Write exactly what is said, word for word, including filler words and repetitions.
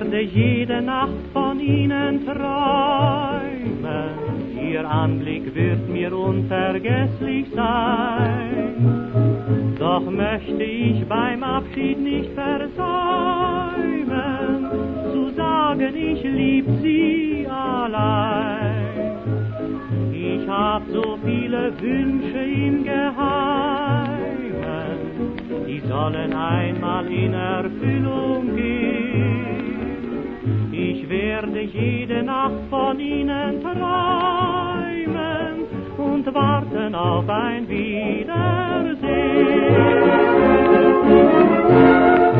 werde jede Nacht von Ihnen träumen. Ihr Anblick wird mir unvergesslich sein. Doch möchte ich beim Abschied nicht versäumen, zu sagen, ich lieb Sie allein. Ich hab so viele Wünsche im Geheimen, die sollen einmal in Erfüllung gehen. Ich werde jede Nacht von Ihnen träumen und warten auf ein Wiedersehen.